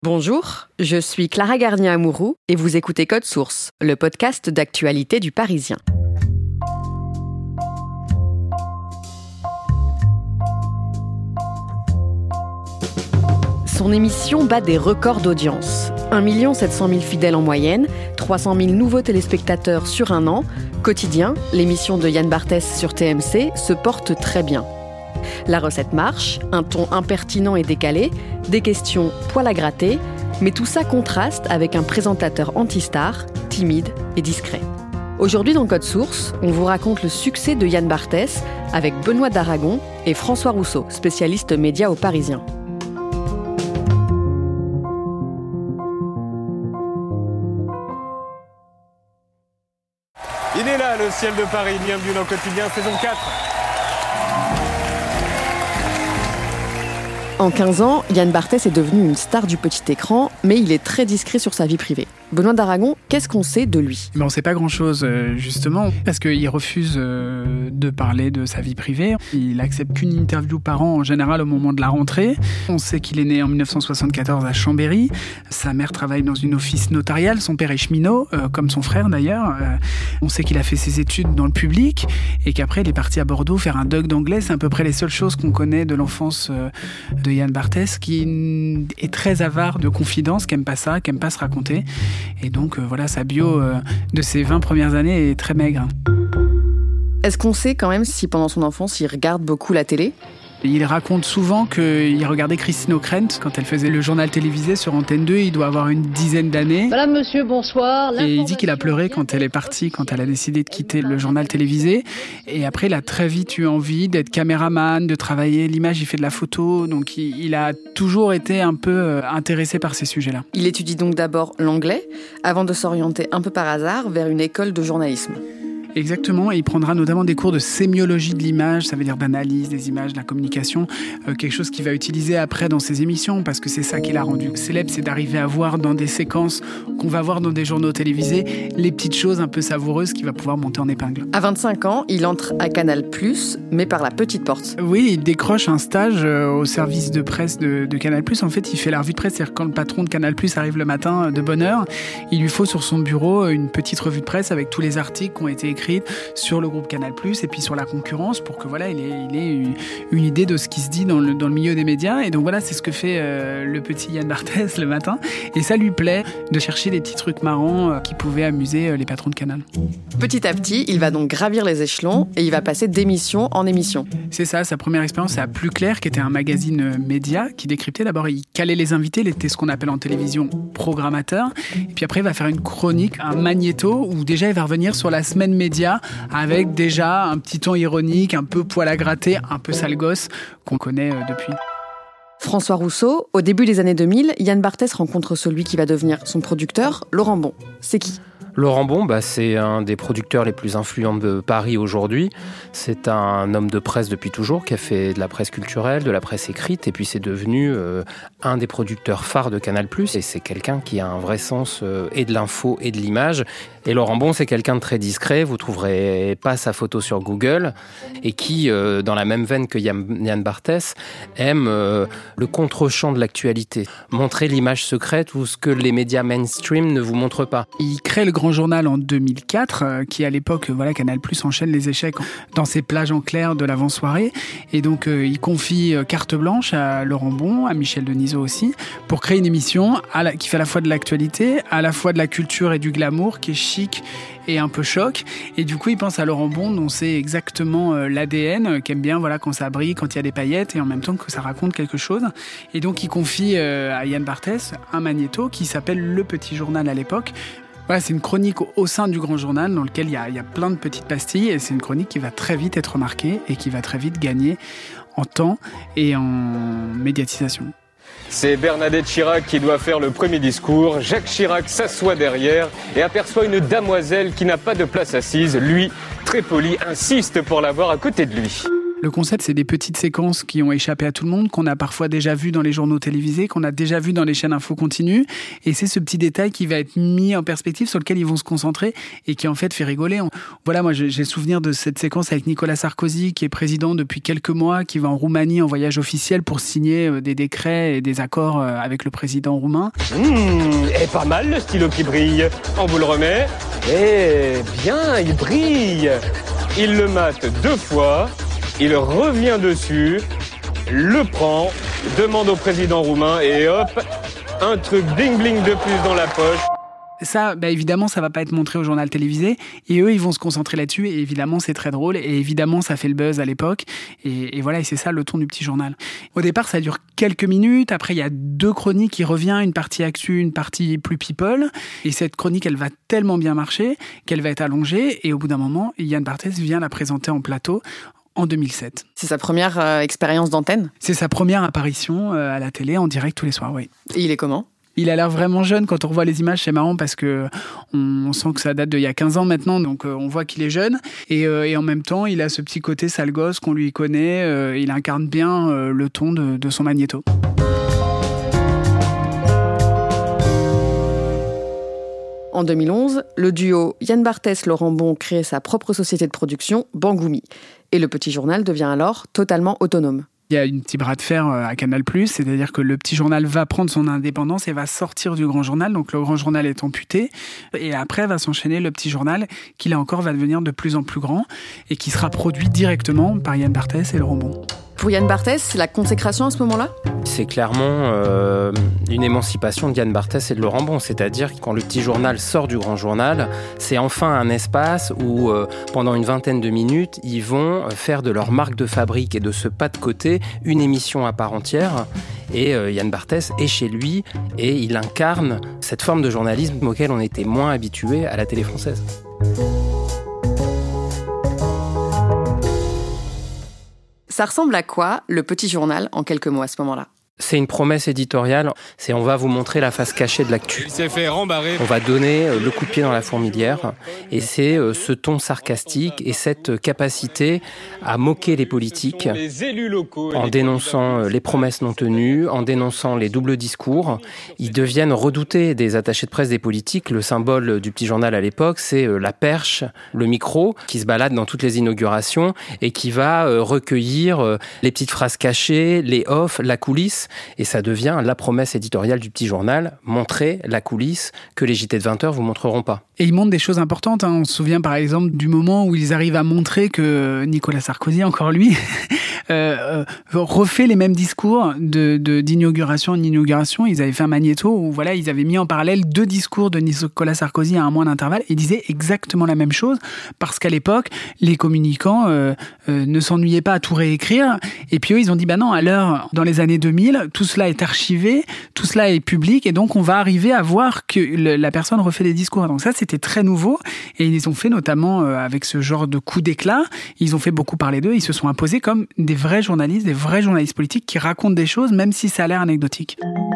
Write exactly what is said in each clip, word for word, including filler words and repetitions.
Bonjour, je suis Clara Garnier-Amouroux et vous écoutez Code Source, le podcast d'actualité du Parisien. Son émission bat des records d'audience. un million sept cent mille fidèles en moyenne, trois cent mille nouveaux téléspectateurs sur un an. Quotidien, l'émission de Yann Barthès sur T M C se porte très bien. La recette marche, un ton impertinent et décalé, des questions poil à gratter, mais tout ça contraste avec un présentateur anti-star, timide et discret. Aujourd'hui dans Code Source, on vous raconte le succès de Yann Barthès avec Benoît d'Aragon et François Rousseau, spécialiste médias au Parisien. Il est là, le ciel de Paris. Bienvenue dans Quotidien, saison quatre. En quinze ans, Yann Barthès est devenu une star du petit écran, mais il est très discret sur sa vie privée. Benoît d'Aragon, qu'est-ce qu'on sait de lui ? Mais on ne sait pas grand-chose, justement, parce qu'il refuse de parler de sa vie privée. Il accepte qu'une interview par an, en général, au moment de la rentrée. On sait qu'il est né en dix-neuf cent soixante-quatorze à Chambéry. Sa mère travaille dans une office notariale. Son père est cheminot, euh, comme son frère d'ailleurs. Euh, on sait qu'il a fait ses études dans le public et qu'après, il est parti à Bordeaux faire un doc d'anglais. C'est à peu près les seules choses qu'on connaît de l'enfance euh, de Yann Barthès, qui est très avare de confidences, qui n'aime pas ça, qui n'aime pas se raconter. Et donc, euh, voilà, sa bio euh, de ses vingt premières années est très maigre. Est-ce qu'on sait quand même si pendant son enfance, il regarde beaucoup la télé ? Il raconte souvent qu'il regardait Christine O'Krent quand elle faisait le journal télévisé sur Antenne deux. Il doit avoir une dizaine d'années. Madame, monsieur, bonsoir. Et il dit qu'il a pleuré quand elle est partie, quand elle a décidé de quitter le journal télévisé. Et après, il a très vite eu envie d'être caméraman, de travailler l'image. Il fait de la photo. Donc, il, il a toujours été un peu intéressé par ces sujets-là. Il étudie donc d'abord l'anglais, avant de s'orienter un peu par hasard vers une école de journalisme. Exactement, et il prendra notamment des cours de sémiologie de l'image, ça veut dire d'analyse des images, de la communication, euh, quelque chose qu'il va utiliser après dans ses émissions, parce que c'est ça qui l'a rendu célèbre, c'est d'arriver à voir dans des séquences qu'on va voir dans des journaux télévisés, les petites choses un peu savoureuses qu'il va pouvoir monter en épingle. À vingt-cinq ans, il entre à Canal plus, mais par la petite porte. Oui, il décroche un stage euh, au service de presse de, de Canal plus. En fait, il fait la revue de presse, c'est-à-dire quand le patron de Canal plus arrive le matin euh, de bonne heure, il lui faut sur son bureau une petite revue de presse avec tous les articles qui ont été écrits sur le groupe Canal plus et puis sur la concurrence pour que voilà il ait, il ait une, une idée de ce qui se dit dans le, dans le milieu des médias. Et donc voilà, c'est ce que fait euh, le petit Yann Barthès le matin. Et ça lui plaît de chercher des petits trucs marrants euh, qui pouvaient amuser euh, les patrons de Canal. Petit à petit, il va donc gravir les échelons et il va passer d'émission en émission. C'est ça, sa première expérience c'est à Plus Clair, qui était un magazine euh, média qui décryptait. D'abord, il calait les invités, il était ce qu'on appelle en télévision programmateur. Et puis après, il va faire une chronique, un magnéto, où déjà il va revenir sur la semaine média avec déjà un petit ton ironique, un peu poil à gratter, un peu sale gosse qu'on connaît euh, depuis. François Rousseau, au début des années deux mille, Yann Barthès rencontre celui qui va devenir son producteur, Laurent Bon. C'est qui ? Laurent Bon, bah, c'est un des producteurs les plus influents de Paris aujourd'hui. C'est un homme de presse depuis toujours qui a fait de la presse culturelle, de la presse écrite, et puis c'est devenu euh, un des producteurs phares de Canal plus. Et c'est quelqu'un qui a un vrai sens euh, et de l'info et de l'image. Et Laurent Bon, c'est quelqu'un de très discret, vous trouverez pas sa photo sur Google, et qui, euh, dans la même veine que Yann Barthès, aime euh, le contre-champ de l'actualité. Montrer l'image secrète ou ce que les médias mainstream ne vous montrent pas. Il crée le Grand Journal en deux mille quatre, euh, qui à l'époque, euh, voilà, Canal plus enchaîne les échecs dans ses plages en clair de l'avant-soirée. Et donc, euh, il confie euh, carte blanche à Laurent Bon, à Michel Denisot aussi, pour créer une émission à la, qui fait à la fois de l'actualité, à la fois de la culture et du glamour, qui est chic et un peu choc. Et du coup, il pense à Laurent Bon, dont c'est exactement euh, l'A D N, euh, qui aime bien voilà, quand ça brille, quand il y a des paillettes, et en même temps que ça raconte quelque chose. Et donc, il confie euh, à Yann Barthès un magnéto qui s'appelle Le Petit Journal à l'époque. Voilà, c'est une chronique au, au sein du Grand Journal dans lequel il y a, il y a plein de petites pastilles, et c'est une chronique qui va très vite être remarquée et qui va très vite gagner en temps et en médiatisation. C'est Bernadette Chirac qui doit faire le premier discours. Jacques Chirac s'assoit derrière et aperçoit une damoiselle qui n'a pas de place assise. Lui, très poli, insiste pour l'avoir à côté de lui. Le concept, c'est des petites séquences qui ont échappé à tout le monde, qu'on a parfois déjà vues dans les journaux télévisés, qu'on a déjà vues dans les chaînes info continues. Et c'est ce petit détail qui va être mis en perspective, sur lequel ils vont se concentrer et qui en fait fait rigoler. Voilà, moi j'ai le souvenir de cette séquence avec Nicolas Sarkozy, qui est président depuis quelques mois, qui va en Roumanie en voyage officiel pour signer des décrets et des accords avec le président roumain. Mmh, et pas mal le stylo qui brille. On vous le remet. Eh bien, il brille. Il le mate deux fois. Il revient dessus, le prend, demande au président roumain et hop, un truc bling-bling de plus dans la poche. Ça, bah évidemment, ça va pas être montré au journal télévisé. Et eux, ils vont se concentrer là-dessus. Et évidemment, c'est très drôle. Et évidemment, ça fait le buzz à l'époque. Et, et voilà, et c'est ça le ton du petit journal. Au départ, ça dure quelques minutes. Après, il y a deux chroniques qui reviennent, une partie actu, une partie plus people. Et cette chronique, elle va tellement bien marcher qu'elle va être allongée. Et au bout d'un moment, Yann Barthès vient la présenter en plateau en deux mille sept. C'est sa première euh, expérience d'antenne ? C'est sa première apparition euh, à la télé en direct tous les soirs, oui. Et il est comment ? Il a l'air vraiment jeune. Quand on revoit les images, c'est marrant parce que on sent que ça date d'il y a quinze ans maintenant, donc euh, on voit qu'il est jeune. Et, euh, et en même temps, il a ce petit côté sale gosse qu'on lui connaît. Euh, il incarne bien euh, le ton de, de son magnéto. En deux mille onze, le duo Yann Barthès-Laurent Bon crée sa propre société de production, Bangoumi. Et le petit journal devient alors totalement autonome. Il y a une petite bras de fer à Canal plus, c'est-à-dire que le petit journal va prendre son indépendance et va sortir du grand journal, donc le grand journal est amputé, et après va s'enchaîner le petit journal qui là encore va devenir de plus en plus grand et qui sera produit directement par Yann Barthès et Laurent Bon. Pour Yann Barthès, c'est la consécration à ce moment-là ? C'est clairement euh, une émancipation de Yann Barthès et de Laurent Bon. C'est-à-dire que quand le petit journal sort du grand journal, c'est enfin un espace où, euh, pendant une vingtaine de minutes, ils vont faire de leur marque de fabrique et de ce pas de côté une émission à part entière. Et euh, Yann Barthès est chez lui et il incarne cette forme de journalisme auquel on était moins habitué à la télé française. Ça ressemble à quoi, le petit journal, en quelques mots à ce moment-là ? C'est une promesse éditoriale, c'est on va vous montrer la face cachée de l'actu. Il s'est fait rembarrer. On va donner le coup de pied dans la fourmilière et c'est ce ton sarcastique et cette capacité à moquer les politiques Les élus locaux en dénonçant les promesses non tenues, en dénonçant les doubles discours. Ils deviennent redoutés des attachés de presse des politiques. Le symbole du petit journal à l'époque, c'est la perche, le micro qui se balade dans toutes les inaugurations et qui va recueillir les petites phrases cachées, les off, la coulisse. Et ça devient la promesse éditoriale du petit journal, montrer la coulisse que les J T de vingt heures vous montreront pas. Et ils montrent des choses importantes. Hein. On se souvient par exemple du moment où ils arrivent à montrer que Nicolas Sarkozy, encore lui, euh, refait les mêmes discours de, de, d'inauguration en inauguration. Ils avaient fait un magnéto où voilà, ils avaient mis en parallèle deux discours de Nicolas Sarkozy à un mois d'intervalle et disaient exactement la même chose parce qu'à l'époque, les communicants euh, euh, ne s'ennuyaient pas à tout réécrire. Et puis eux, ils ont dit, bah non, à l'heure, dans les années deux mille, tout cela est archivé, tout cela est public et donc on va arriver à voir que le, la personne refait des discours. Donc ça, c'était très nouveau et ils ont fait notamment euh, avec ce genre de coup d'éclat, ils ont fait beaucoup parler d'eux, ils se sont imposés comme des vrais journalistes, des vrais journalistes politiques qui racontent des choses même si ça a l'air anecdotique.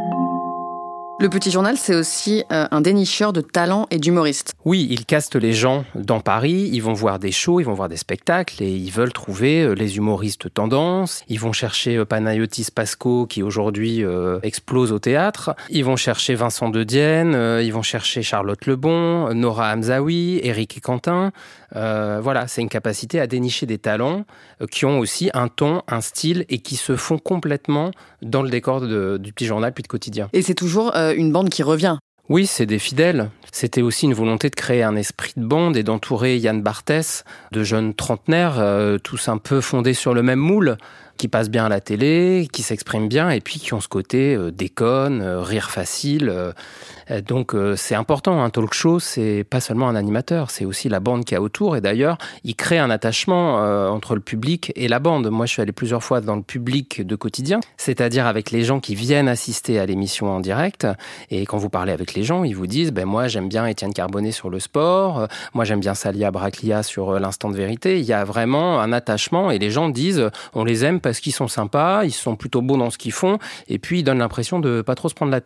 Le petit journal, c'est aussi euh, un dénicheur de talents et d'humoristes. Oui, ils castent les gens dans Paris, ils vont voir des shows, ils vont voir des spectacles et ils veulent trouver les humoristes tendances. Ils vont chercher Panayotis Pasco qui aujourd'hui euh, explose au théâtre. Ils vont chercher Vincent De Dienne, euh, ils vont chercher Charlotte Lebon, Nora Hamzaoui, Éric et Quentin. Euh, voilà, c'est une capacité à dénicher des talents euh, qui ont aussi un ton, un style et qui se font complètement dans le décor de, du petit journal puis de quotidien. Et c'est toujours euh, une bande qui revient. Oui, c'est des fidèles. C'était aussi une volonté de créer un esprit de bande et d'entourer Yann Barthès de jeunes trentenaires, euh, tous un peu fondés sur le même moule, qui passent bien à la télé, qui s'expriment bien et puis qui ont ce côté euh, déconne, euh, rire facile. Euh, donc euh, c'est important, un talk show, c'est pas seulement un animateur, c'est aussi la bande qu'il y a autour. Et d'ailleurs, il crée un attachement euh, entre le public et la bande. Moi, je suis allé plusieurs fois dans le public de quotidien, c'est-à-dire avec les gens qui viennent assister à l'émission en direct. Et quand vous parlez avec les gens, ils vous disent ben, « moi, j'aime bien Étienne Carbonnet sur le sport, euh, moi, j'aime bien Salia Braclia sur euh, l'instant de vérité ». Il y a vraiment un attachement et les gens disent « on les aime parce qu'ils sont sympas, ils sont plutôt beaux dans ce qu'ils font » et puis ils donnent l'impression de pas trop se prendre la tête.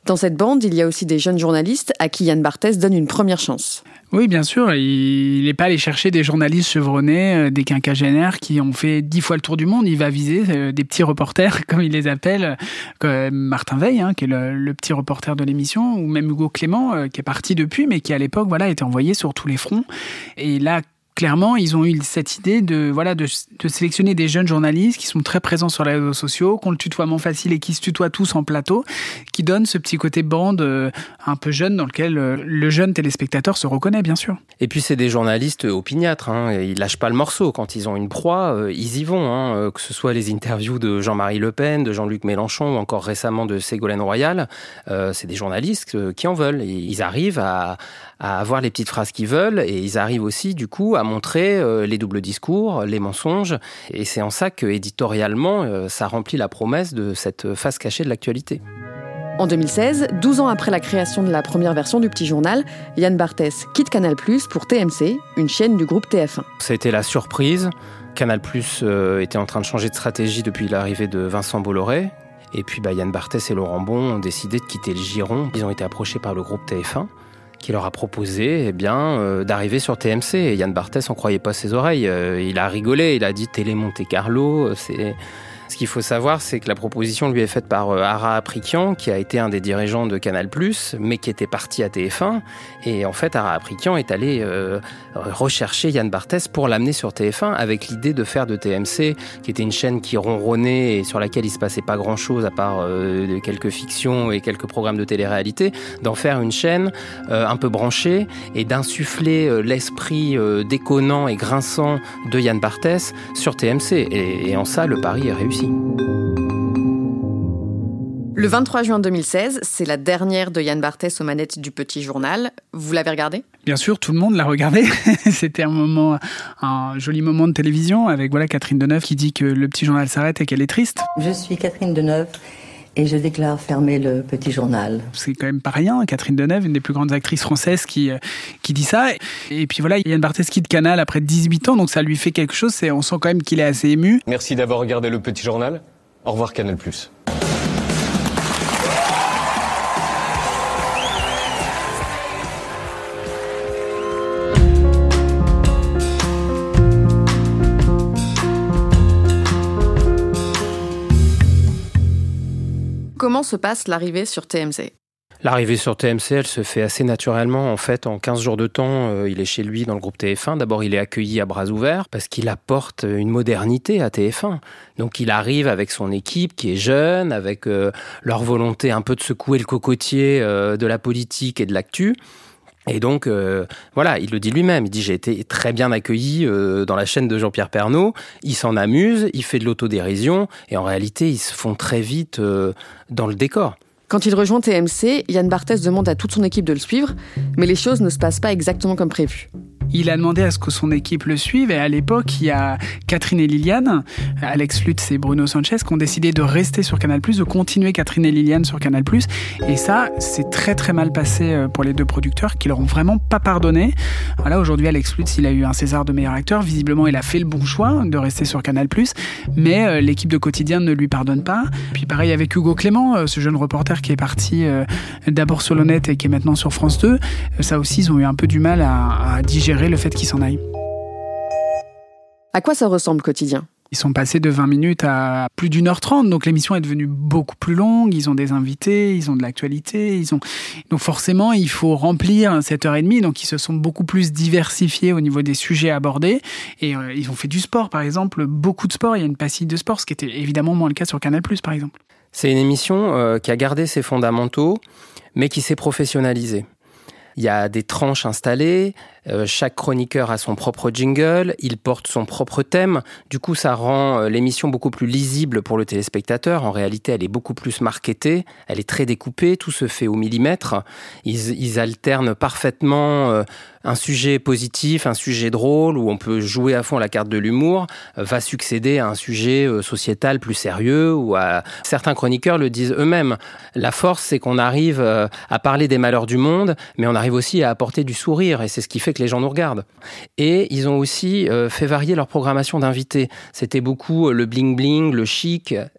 Dans cette bande, il y a aussi des jeunes journalistes à qui Yann Barthès donne une première chance. Oui, bien sûr. Il n'est pas allé chercher des journalistes chevronnés, des quinquagénaires qui ont fait dix fois le tour du monde. Il va viser des petits reporters, comme il les appelle, comme Martin Veil, hein, qui est le, le petit reporter de l'émission, ou même Hugo Clément, qui est parti depuis, mais qui à l'époque voilà, était envoyé sur tous les fronts. Et là, clairement, ils ont eu cette idée de, voilà, de, de sélectionner des jeunes journalistes qui sont très présents sur les réseaux sociaux, qui ont le tutoiement facile et qui se tutoient tous en plateau, qui donnent ce petit côté bande euh, un peu jeune dans lequel euh, le jeune téléspectateur se reconnaît, bien sûr. Et puis, c'est des journalistes opiniâtres. Hein. Ils lâchent pas le morceau. Quand ils ont une proie, euh, ils y vont. Hein. Que ce soit les interviews de Jean-Marie Le Pen, de Jean-Luc Mélenchon ou encore récemment de Ségolène Royal, euh, c'est des journalistes euh, qui en veulent. Et ils arrivent à, à avoir les petites phrases qu'ils veulent et ils arrivent aussi, du coup, à montrer euh, les doubles discours, les mensonges. Et c'est en ça que, éditorialement, euh, ça remplit la promesse de cette face cachée de l'actualité. En deux mille seize, douze ans après la création de la première version du Petit Journal, Yann Barthès quitte Canal+ pour T M C, une chaîne du groupe T F un. Ça a été la surprise. Canal+ euh, était en train de changer de stratégie depuis l'arrivée de Vincent Bolloré. Et puis bah, Yann Barthès et Laurent Bon ont décidé de quitter le giron. Ils ont été approchés par le groupe T F un. Qui leur a proposé eh bien, euh, d'arriver sur T M C. Et Yann Barthès n'en croyait pas ses oreilles. Euh, il a rigolé, il a dit Télé Monte Carlo. C'est... Ce qu'il faut savoir, c'est que la proposition lui est faite par euh, Ara Aprikian, qui a été un des dirigeants de Canal+, mais qui était parti à T F un. Et en fait, Ara Aprikian est allé euh, rechercher Yann Barthès pour l'amener sur T F un, avec l'idée de faire de T M C, qui était une chaîne qui ronronnait et sur laquelle il se passait pas grand-chose à part euh, quelques fictions et quelques programmes de télé-réalité, d'en faire une chaîne euh, un peu branchée et d'insuffler euh, l'esprit euh, déconnant et grinçant de Yann Barthès sur T M C. Et, et en ça, le pari est réussi. Le vingt-trois juin deux mille seize, c'est la dernière de Yann Barthès aux manettes du Petit Journal. Vous l'avez regardé ? Bien sûr, tout le monde l'a regardé. C'était un moment, un joli moment de télévision avec voilà Catherine Deneuve qui dit que le Petit Journal s'arrête et qu'elle est triste. Je suis Catherine Deneuve et je déclare fermer le Petit Journal. C'est quand même pas rien. Catherine Deneuve, une des plus grandes actrices françaises qui, qui dit ça. Et puis voilà, Yann Barthès quitte Canal après dix-huit ans, donc ça lui fait quelque chose. C'est, on sent quand même qu'il est assez ému. Merci d'avoir regardé le Petit Journal. Au revoir Canal+. Comment se passe l'arrivée sur T M C ? L'arrivée sur T M C, elle se fait assez naturellement. En fait, en quinze jours de temps, euh, il est chez lui dans le groupe T F un. D'abord, il est accueilli à bras ouverts parce qu'il apporte une modernité à T F un. Donc, il arrive avec son équipe qui est jeune, avec euh, leur volonté un peu de secouer le cocotier euh, de la politique et de l'actu. Et donc, euh, voilà, il le dit lui-même. Il dit « J'ai été très bien accueilli euh, dans la chaîne de Jean-Pierre Pernaut. Il s'en amuse, il fait de l'autodérision. Et en réalité, ils se font très vite euh, dans le décor. » Quand il rejoint T M C, Yann Barthès demande à toute son équipe de le suivre, mais les choses ne se passent pas exactement comme prévu. Il a demandé à ce que son équipe le suive et à l'époque, il y a Catherine et Liliane, Alex Lutz et Bruno Sanchez qui ont décidé de rester sur Canal+, de continuer Catherine et Liliane sur Canal+. Et ça, c'est très très mal passé pour les deux producteurs qui leur ont vraiment pas pardonné. Voilà, aujourd'hui, Alex Lutz, il a eu un César de meilleur acteur. Visiblement, il a fait le bon choix de rester sur Canal+, mais l'équipe de Quotidien ne lui pardonne pas. Puis pareil avec Hugo Clément, ce jeune reporter qui est parti d'abord sur l'Honnête et qui est maintenant sur France deux. Ça aussi, ils ont eu un peu du mal à, à digérer le fait qu'il s'en aille. À quoi ça ressemble Quotidien ? Ils sont passés de vingt minutes à plus d'une heure trente, donc l'émission est devenue beaucoup plus longue, ils ont des invités, ils ont de l'actualité, ils ont... donc forcément il faut remplir cette heure et demie, donc ils se sont beaucoup plus diversifiés au niveau des sujets abordés, et euh, ils ont fait du sport par exemple, beaucoup de sport, il y a une pastille de sport, ce qui était évidemment moins le cas sur Canal+, par exemple. C'est une émission euh, qui a gardé ses fondamentaux, mais qui s'est professionnalisée. Il y a des tranches installées, euh, chaque chroniqueur a son propre jingle, il porte son propre thème. Du coup, ça rend euh, l'émission beaucoup plus lisible pour le téléspectateur. En réalité, elle est beaucoup plus marketée, elle est très découpée, tout se fait au millimètre. Ils, ils alternent parfaitement euh, un sujet positif, un sujet drôle, où on peut jouer à fond la carte de l'humour, euh, va succéder à un sujet euh, sociétal plus sérieux, ou à... Certains chroniqueurs le disent eux-mêmes. La force, c'est qu'on arrive euh, à parler des malheurs du monde, mais on arrive aussi à apporter du sourire, et c'est ce qui fait que les gens nous regardent. Et ils ont aussi euh, fait varier leur programmation d'invités. C'était beaucoup euh, le bling-bling, le chic,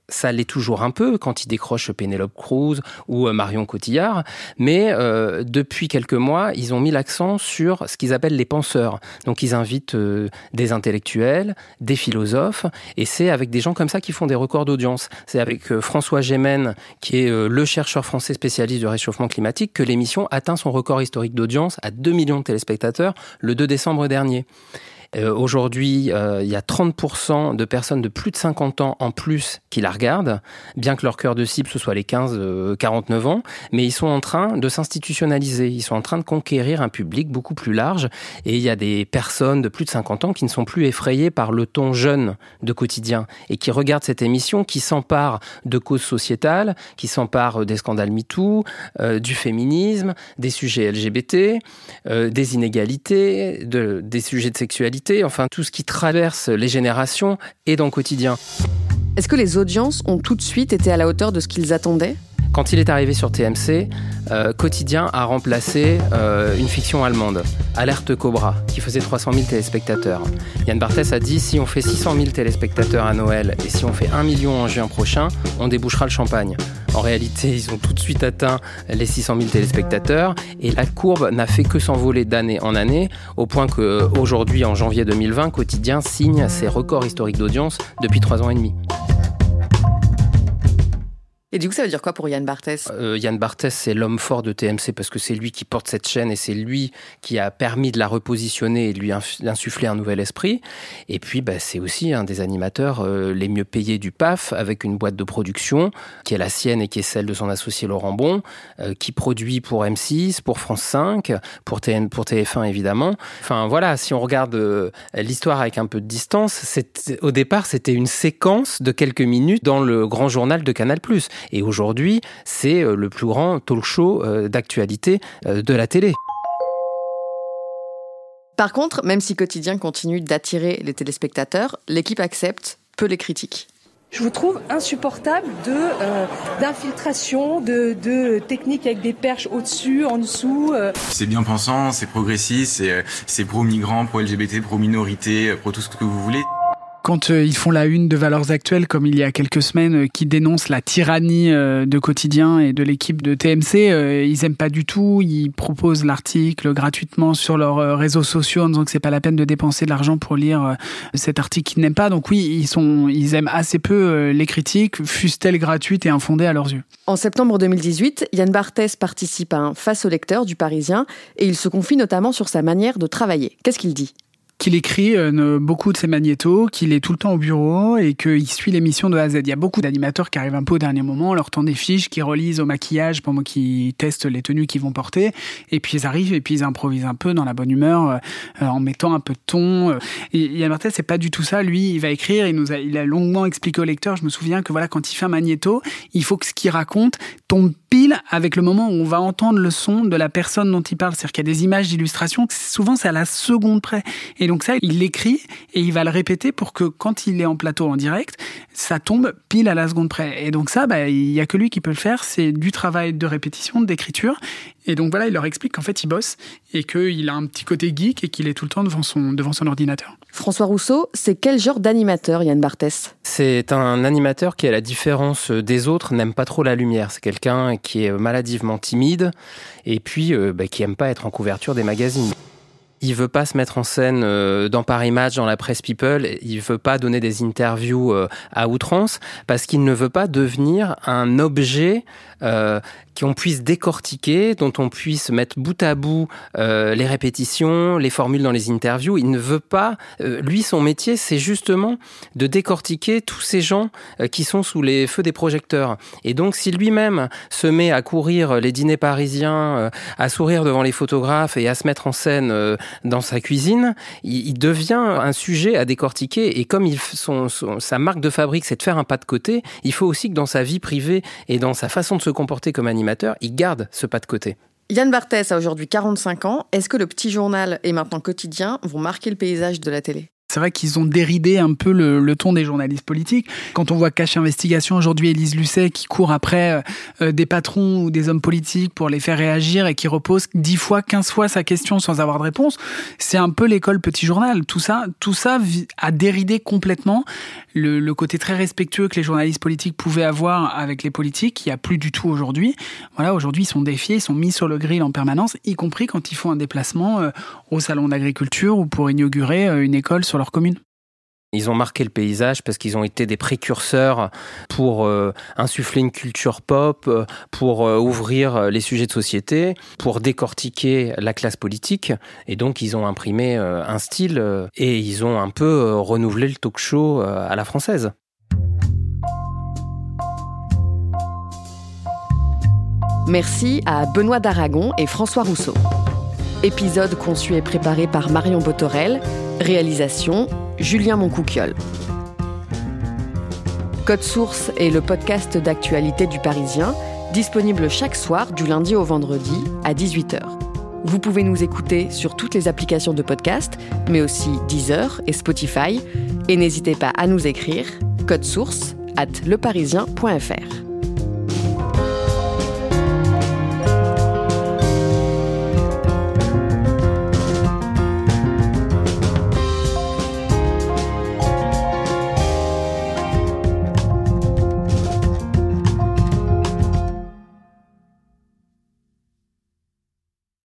ça l'est toujours un peu quand ils décrochent Pénélope Cruz ou Marion Cotillard, mais euh, depuis quelques mois, ils ont mis l'accent sur ce qu'ils appellent les penseurs. Donc ils invitent euh, des intellectuels, des philosophes, et c'est avec des gens comme ça qui font des records d'audience. C'est avec euh, François Gémen, qui est euh, le chercheur français spécialiste du réchauffement climatique, que l'émission atteint son record historique d'audience à deux millions de téléspectateurs le deux décembre dernier. Euh, aujourd'hui, euh, il y a trente pour cent de personnes de plus de cinquante ans en plus qui la regardent, bien que leur cœur de cible, ce soit les quinze à quarante-neuf ans, mais ils sont en train de s'institutionnaliser, ils sont en train de conquérir un public beaucoup plus large, et il y a des personnes de plus de cinquante ans qui ne sont plus effrayées par le ton jeune de Quotidien, et qui regardent cette émission, qui s'empare de causes sociétales, qui s'empare des scandales MeToo, euh, du féminisme, des sujets L G B T, euh, des inégalités, de, des sujets de sexualité, enfin tout ce qui traverse les générations est dans Quotidien. Est-ce que les audiences ont tout de suite été à la hauteur de ce qu'ils attendaient ? Quand il est arrivé sur T M C, euh, Quotidien a remplacé euh, une fiction allemande, Alerte Cobra, qui faisait trois cent mille téléspectateurs. Yann Barthès a dit, si on fait six cent mille téléspectateurs à Noël et si on fait un million en juin prochain, on débouchera le champagne. En réalité, ils ont tout de suite atteint les six cent mille téléspectateurs et la courbe n'a fait que s'envoler d'année en année, au point qu'aujourd'hui, en janvier deux mille vingt, Quotidien signe ses records historiques d'audience depuis trois ans et demi. Et du coup, ça veut dire quoi pour Yann Barthès ? euh, Yann Barthès, c'est l'homme fort de T M C parce que c'est lui qui porte cette chaîne et c'est lui qui a permis de la repositionner et de lui insuffler un nouvel esprit. Et puis, bah, c'est aussi un des animateurs euh, les mieux payés du P A F, avec une boîte de production qui est la sienne et qui est celle de son associé Laurent Bon, euh, qui produit pour M six, pour France cinq, pour, T N, pour T F un évidemment. Enfin voilà, si on regarde euh, l'histoire avec un peu de distance, c'est, au départ, c'était une séquence de quelques minutes dans le grand journal de Canal+. Et aujourd'hui, c'est le plus grand talk-show d'actualité de la télé. Par contre, même si Quotidien continue d'attirer les téléspectateurs, l'équipe accepte peu les critiques. Je vous trouve insupportable de, euh, d'infiltration, de, de techniques avec des perches au-dessus, en dessous. Euh. C'est bien pensant, c'est progressiste, c'est, c'est pro-migrants, pro-L G B T, pro-minorité, pro tout ce que vous voulez. Quand euh, ils font la une de Valeurs Actuelles, comme il y a quelques semaines, euh, qui dénoncent la tyrannie euh, de Quotidien et de l'équipe de T M C, euh, ils aiment pas du tout. Ils proposent l'article gratuitement sur leurs euh, réseaux sociaux en disant que c'est pas la peine de dépenser de l'argent pour lire euh, cet article qu'ils n'aiment pas. Donc oui, ils sont, ils aiment assez peu euh, les critiques, fussent-elles gratuites et infondées à leurs yeux. En septembre deux mille dix-huit, Yann Barthès participe à un Face aux lecteurs du Parisien et il se confie notamment sur sa manière de travailler. Qu'est-ce qu'il dit ? Qu'il écrit euh, beaucoup de ses magnétos, qu'il est tout le temps au bureau et qu'il suit l'émission de A à Z. Il y a beaucoup d'animateurs qui arrivent un peu au dernier moment, leur tend des fiches, qui relisent au maquillage pendant qu'ils testent les tenues qu'ils vont porter, et puis ils arrivent et puis ils improvisent un peu dans la bonne humeur, euh, en mettant un peu de ton. Et Yann Barthès, c'est pas du tout ça. Lui, il va écrire, il nous a, il a longuement expliqué au lecteur. Je me souviens que voilà, quand il fait un magnéto, il faut que ce qu'il raconte tombe pile avec le moment où on va entendre le son de la personne dont il parle. C'est-à-dire qu'il y a des images d'illustration, souvent c'est à la seconde près. Et donc ça, il l'écrit et il va le répéter pour que quand il est en plateau en direct, ça tombe pile à la seconde près. Et donc ça, bah, il n'y a que lui qui peut le faire. C'est du travail de répétition, d'écriture. Et donc voilà, il leur explique qu'en fait, il bosse et qu'il a un petit côté geek et qu'il est tout le temps devant son, devant son ordinateur. François Rousseau, c'est quel genre d'animateur, Yann Barthès ? C'est un animateur qui, à la différence des autres, n'aime pas trop la lumière. C'est quelqu'un qui est maladivement timide et puis euh, bah, qui n'aime pas être en couverture des magazines. Il veut pas se mettre en scène euh, dans Paris Match, dans la presse People. Il veut pas donner des interviews euh, à outrance parce qu'il ne veut pas devenir un objet euh, qu'on puisse décortiquer, dont on puisse mettre bout à bout euh, les répétitions, les formules dans les interviews. Il ne veut pas... Euh, lui, son métier, c'est justement de décortiquer tous ces gens euh, qui sont sous les feux des projecteurs. Et donc, si lui-même se met à courir les dîners parisiens, euh, à sourire devant les photographes et à se mettre en scène euh, dans sa cuisine, il, il devient un sujet à décortiquer. Et comme il, son, son, sa marque de fabrique, c'est de faire un pas de côté, il faut aussi que dans sa vie privée et dans sa façon de se comporter comme animateur, il garde ce pas de côté. Yann Barthès a aujourd'hui quarante-cinq ans. Est-ce que le petit journal et maintenant Quotidien vont marquer le paysage de la télé ? c'est vrai qu'ils ont déridé un peu le, le ton des journalistes politiques. Quand on voit Cache Investigation aujourd'hui, Élise Lucet qui court après euh, des patrons ou des hommes politiques pour les faire réagir et qui repose dix fois, quinze fois sa question sans avoir de réponse, c'est un peu l'école Petit Journal. Tout ça, tout ça a déridé complètement le, le côté très respectueux que les journalistes politiques pouvaient avoir avec les politiques. Il n'y a plus du tout aujourd'hui. Voilà, aujourd'hui, ils sont défiés, ils sont mis sur le grill en permanence, y compris quand ils font un déplacement euh, au salon d'agriculture ou pour inaugurer euh, une école sur leur commune. Ils ont marqué le paysage parce qu'ils ont été des précurseurs pour euh, insuffler une culture pop, pour euh, ouvrir les sujets de société, pour décortiquer la classe politique. Et donc, ils ont imprimé euh, un style euh, et ils ont un peu euh, renouvelé le talk-show euh, à la française. Merci à Benoît d'Aragon et François Rousseau. Épisode conçu et préparé par Marion Botorel. Réalisation, Julien Moncouquiol. Code Source est le podcast d'actualité du Parisien, disponible chaque soir du lundi au vendredi à dix-huit heures. Vous pouvez nous écouter sur toutes les applications de podcast, mais aussi Deezer et Spotify. Et n'hésitez pas à nous écrire code source arobase leparisien point f r.